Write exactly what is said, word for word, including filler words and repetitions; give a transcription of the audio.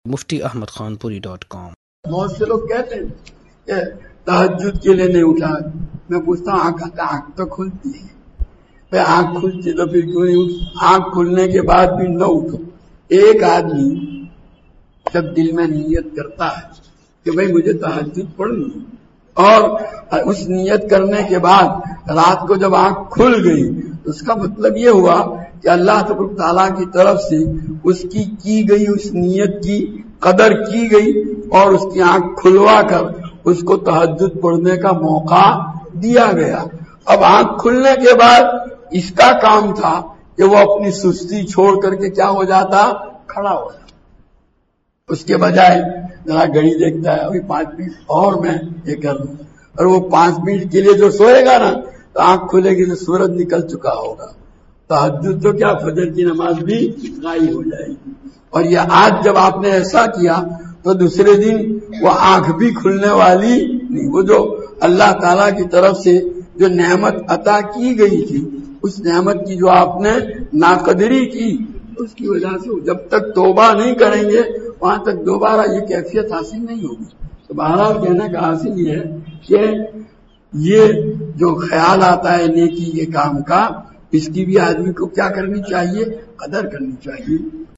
مفتی احمد خان پوری dot com. بہت سے لوگ کہتے ہیں کہ تہجد کے لیے نہیں اٹھا، میں پوچھتا ہوں آنکھ آنکھ تو کھلتی ہے، بھائی آنکھ کھلتی تو پھر کیوں نہیں اٹھ؟ آنکھ کھلنے کے بعد بھی نہ اٹھو۔ ایک آدمی جب دل میں نیت کرتا ہے کہ بھائی مجھے تہجد پڑھنی، اور اس نیت کرنے کے بعد رات کو جب آنکھ کھل گئی، اس کا مطلب یہ ہوا کہ اللہ تبارک تعالیٰ کی طرف سے اس کی کی گئی اس نیت کی قدر کی گئی اور اس کی آنکھ کھلوا کر اس کو تہجد پڑھنے کا موقع دیا گیا۔ اب آنکھ کھلنے کے بعد اس کا کام تھا کہ وہ اپنی سستی چھوڑ کر کے کیا ہو جاتا، کھڑا ہو جاتا۔ اس کے بجائے ذرا گھڑی دیکھتا ہے ابھی پانچ منٹ اور میں یہ کر لوں، اور وہ پانچ منٹ کے لیے جو سوئے گا نا تو آنکھ کھلے گی تو سورج نکل چکا ہوگا، تہجد تو کیا فجر کی نماز بھی غائب ہو جائے گی۔ اور یہ آج جب آپ نے ایسا کیا تو دوسرے دن وہ آنکھ بھی کھلنے والی نہیں۔ وہ جو اللہ تعالیٰ کی طرف سے جو نعمت عطا کی گئی تھی، اس نعمت کی جو آپ نے ناقدری کی، اس کی وجہ سے جب تک توبہ نہیں کریں گے وہاں تک دوبارہ یہ کیفیت حاصل نہیں ہوگی۔ تو بہرحال کہنے کا حاصل یہ ہے کہ یہ جو خیال آتا ہے نیکی کے کام کا، اس کی بھی آدمی کو کیا کرنی چاہیے، قدر کرنی چاہیے۔